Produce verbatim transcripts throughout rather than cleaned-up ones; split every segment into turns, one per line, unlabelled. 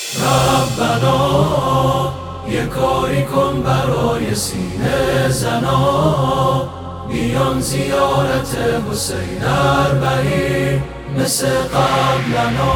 ربنا یه کاری کن برای سینه زنا، بیان زیارت حسین اربعین مثل قبلنا.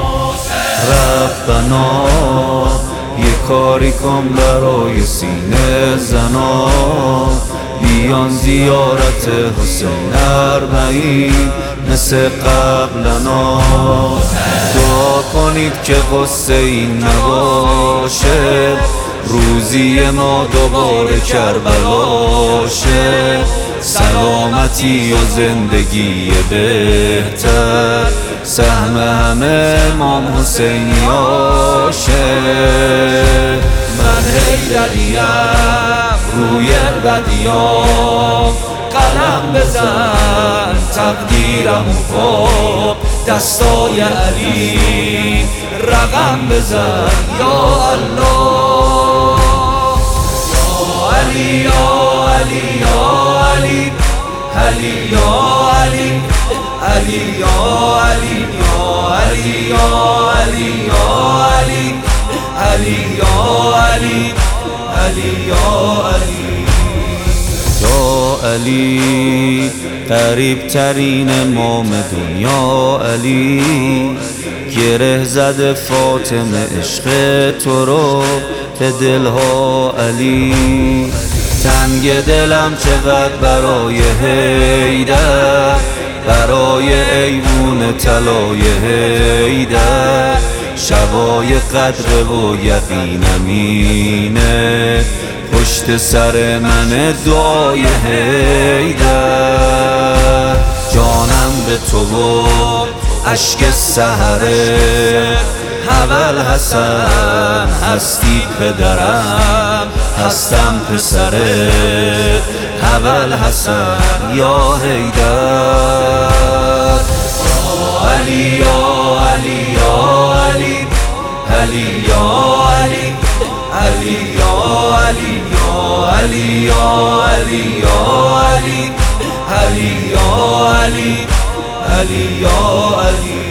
ربنا یه کاری کن برای سینه زنا، بیان زیارت حسین اربعین مثل قبلنا. دعا کنید که قصه این نباشه، روزی ما دوباره کربلا شه. سلامتی و زندگی بهتر سهم همه امام حسینی آشه. من حیدریم روی بدیام، قلم بزن تقدیرم فوق دستای علی، رقم بزن یا الله. یا علی یا علی یا علی، علی یا علی، علی یا علی یا علی یا علی یا علی، علی یا علی، علی یا علی. یا علی قریب ترین امام دنیا علی، گره زده فاطمه عشق تو رو به دلها علی. تنگ دلم چقدر برای حیدر، برای ایوون طلای حیدر. شبای قدر و یقینم اینه، پشت سر من دعای حیدر. جانم به تو و اشک سحره، اول حسن هستی پدرم، هستم پسره اول حسن یا حیدر. علی یا علی یا علی، علی یا علی، علی یا علی یا علی یا علی یا علی، علی یا علی، علی یا علی.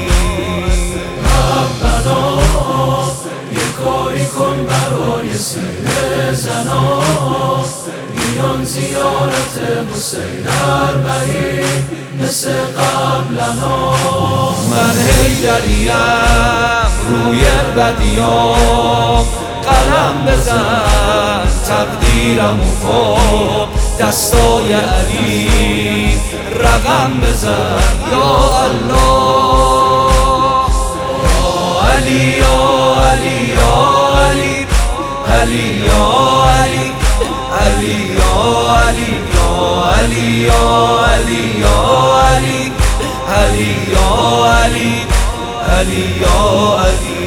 ربنا یه کاری کن برای سینه زنا، بیان زیارت حسین اربعین مثل قبلنا.
من حیدریم روی بدیام، قلم بزن تقدیرم فوق دستای علی، رقم بزن یا الله. علی یا علی یا علی، علی یا علی، علی یا علی یا علی یا علی یا علی، علی یا علی، علی یا علی.